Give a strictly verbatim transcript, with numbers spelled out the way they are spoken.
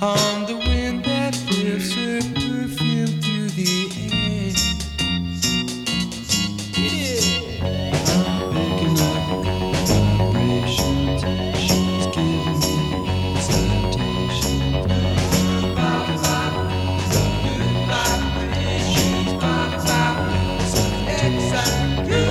on the wind that lifts her perfume through the air. I'm picking up vibrations. She's giving me salutations. I'm picking up vibrations. She's giving me salutations.